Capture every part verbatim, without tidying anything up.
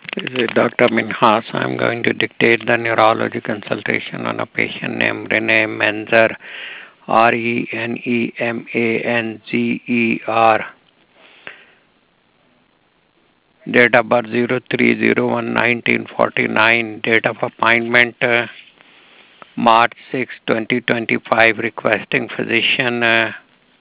This is Doctor Minhas. I'm going to dictate the neurology consultation on a patient named Rene Menzer, R E N E M A N Z E R. Date of birth zero three zero one nineteen forty-nine. Date of appointment uh, March sixth, twenty twenty-five. Requesting physician uh,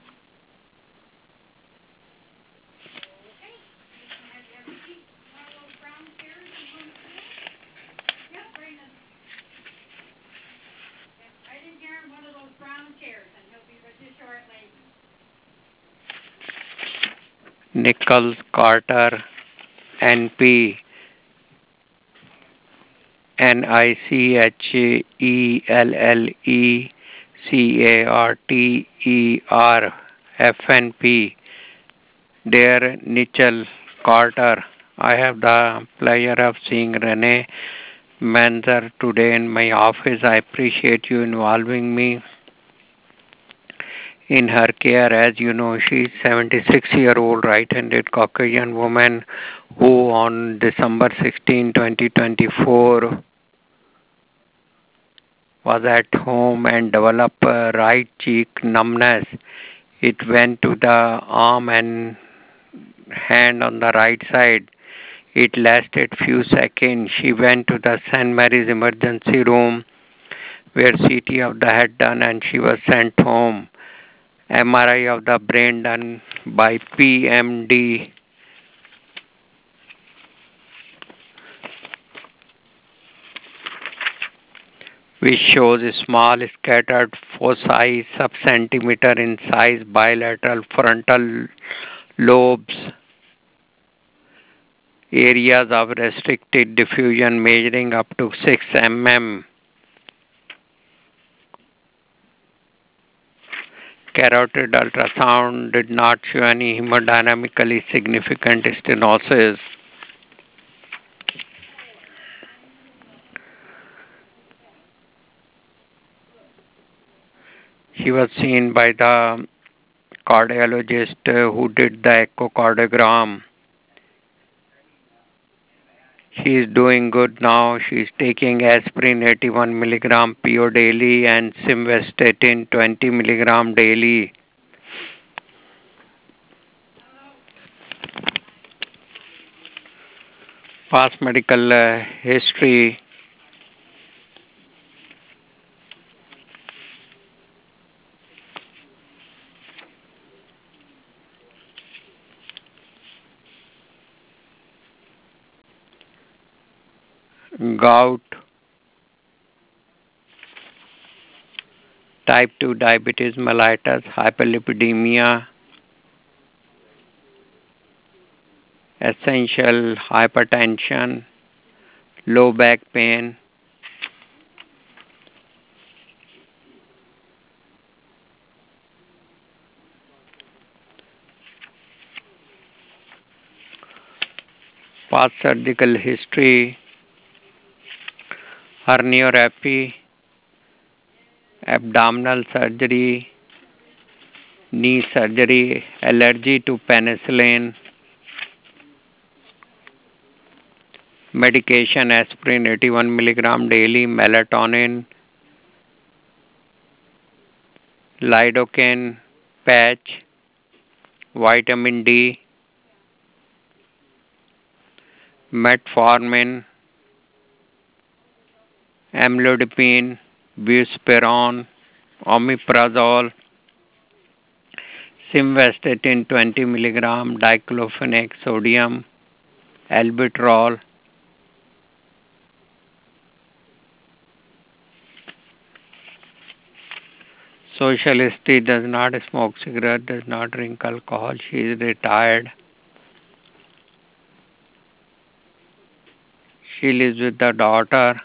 Nichols Carter, N P, N I C H E L L E C A R T E R, F N P. Dear Nichol Carter, I have the pleasure of seeing Renee Manzer today in my office. I appreciate you involving me in her care. As you know, she is seventy-six-year-old right-handed Caucasian woman who on December sixteenth, twenty twenty-four was at home and developed a right cheek numbness. It went to the arm and hand on the right side. It lasted few seconds. She went to the Saint Mary's emergency room where C T of the head done and she was sent home. M R I of the brain done by P M D. Which shows small scattered foci sub-centimeter in size bilateral frontal lobes, areas of restricted diffusion measuring up to six millimeters. Carotid ultrasound did not show any hemodynamically significant stenosis. She was seen by the cardiologist uh, who did the echocardiogram. She is doing good now. She is taking aspirin eighty-one milligram P O daily and simvastatin twenty milligram daily. Past medical uh, history. Gout, type two diabetes mellitus, hyperlipidemia, essential hypertension, low back pain, past surgical history, herniorrhaphy, abdominal surgery, knee surgery, allergy to penicillin, medication aspirin eighty-one milligram daily, melatonin, lidocaine patch, vitamin D, metformin, amlodipine, buspirone, omeprazole, simvastatin twenty milligram, diclofenac sodium, albuterol. Social history: does not smoke cigarette, does not drink alcohol. She is retired. She lives with the daughter.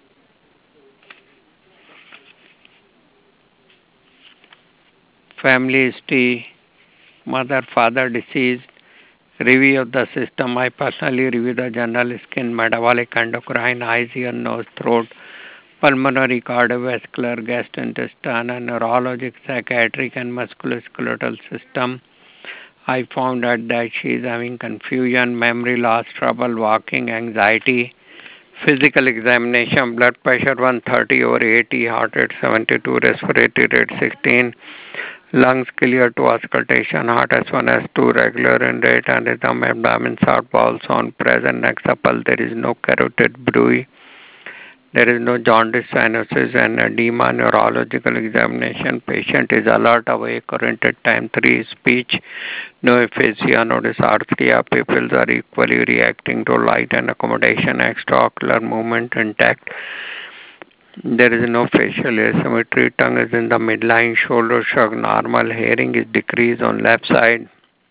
Family history: mother, father deceased. Review of the system: I personally review the general skin, metabolic, endocrine, eyes, ear, nose, throat, pulmonary, cardiovascular, gastrointestinal, and neurologic, psychiatric, and musculoskeletal system. I found out that she is having confusion, memory loss, trouble walking, anxiety. Physical examination, blood pressure one thirty over eighty, heart rate seventy-two, respiratory rate sixteen, lungs clear to auscultation, heart S one, S two, regular in rate and rhythm, abdomen soft, bowels on, present, neck supple, there is no carotid bruit. There is no jaundice, cyanosis, and edema. Neurological examination. Patient is alert, awake, oriented. Time three. Speech. No aphasia, no dysarthria. Pupils are equally reacting to light and accommodation. Extraocular movement intact. There is no facial asymmetry. Tongue is in the midline. Shoulder shrug normal. Hearing is decreased on left side.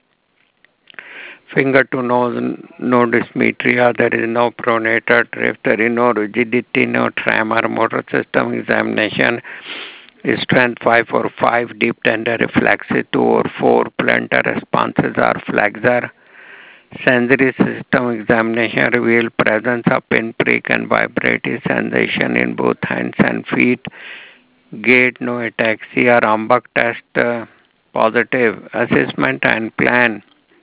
Finger to nose, no dysmetria, there is no pronator drift, there is no rigidity, no tremor, motor system examination, strength five or five, deep tender reflexes two or four, plantar responses are flexor. Sensory system examination reveal presence of pinprick and vibratory sensation in both hands and feet. Gait, no ataxia, Rambach test uh, positive. Assessment and plan.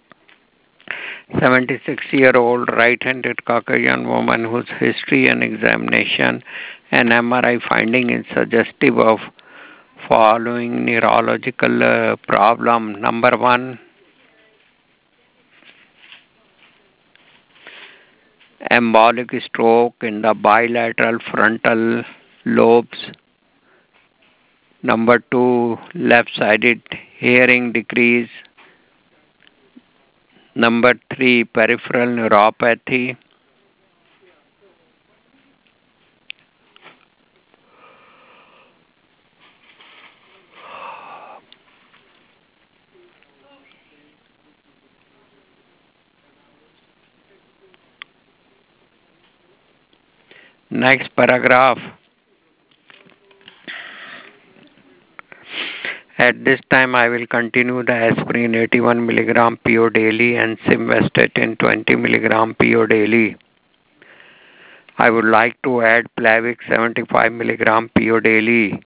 seventy-six-year-old right-handed Caucasian woman whose history and examination and M R I finding is suggestive of following neurological uh, problem. Number one, embolic stroke in the bilateral frontal lobes. Number two, left-sided hearing decrease. Number three, peripheral neuropathy. Next paragraph. At this time, I will continue the aspirin eighty-one milligram P O daily and simvastatin twenty milligram P O daily. I would like to add Plavix seventy-five milligram P O daily.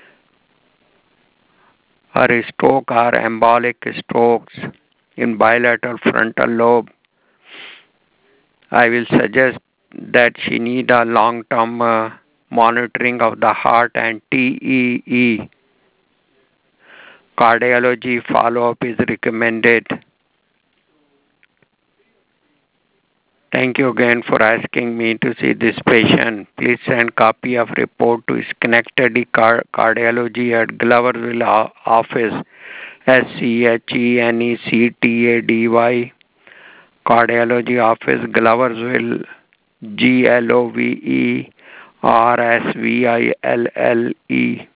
Her stroke are embolic strokes in bilateral frontal lobe. I will suggest that she need a long-term uh, monitoring of the heart and T E E. Cardiology follow-up is recommended. Thank you again for asking me to see this patient. Please send copy of report to Schenectady Car- Cardiology at Gloversville office, S C H E N E C T A D Y, Cardiology office, Gloversville, G L O V E R S V I L L E.